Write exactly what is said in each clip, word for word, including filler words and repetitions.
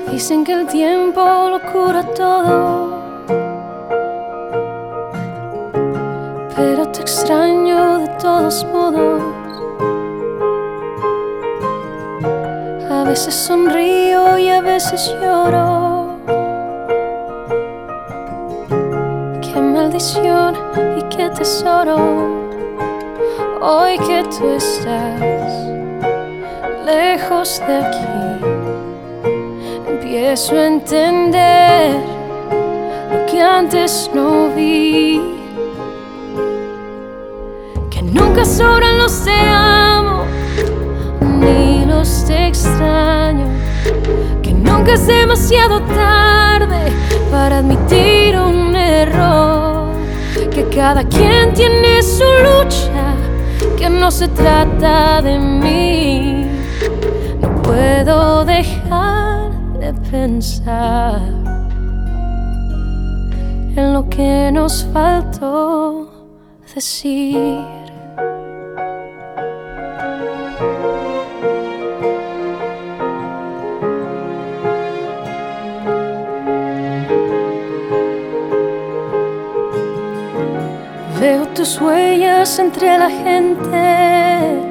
Dicen que el tiempo lo cura todo, pero te extraño de todos modos. A veces sonrío y a veces lloro. Qué maldición y qué tesoro, hoy que tú estás lejos de aquí. Empiezo a entender lo que antes no vi, que nunca sobran los te amo ni los te extraño, que nunca es demasiado tarde para admitir un error, que cada quien tiene su lucha, que no se trata de mí. No puedo dejar de pensar en lo que nos faltó decir. Veo tus huellas entre la gente.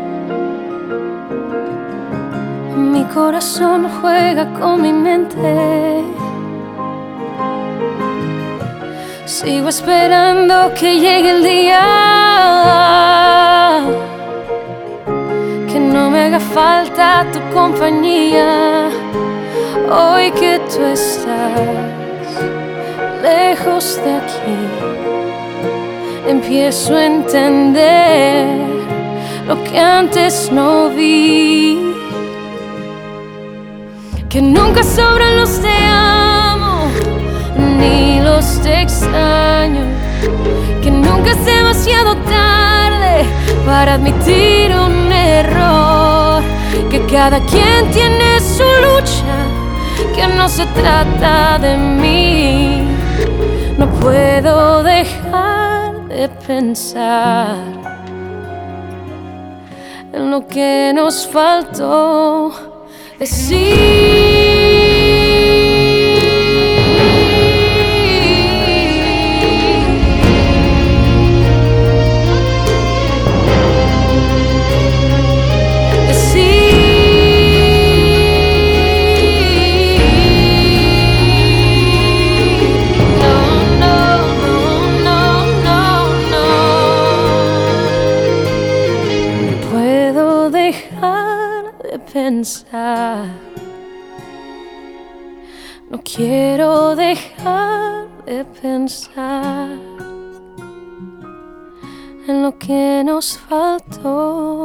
Mi corazón juega con mi mente. Sigo esperando que llegue el día, que no me haga falta tu compañía. Hoy que tú estás lejos de aquí, empiezo a entender lo que antes no vi, que nunca sobran los te amo ni los te extraño, que nunca es demasiado tarde para admitir un error, que cada quien tiene su lucha, que no se trata de mí. No puedo dejar de pensar en lo que nos faltó decir. Pensar, no quiero dejar de pensar en lo que nos faltó.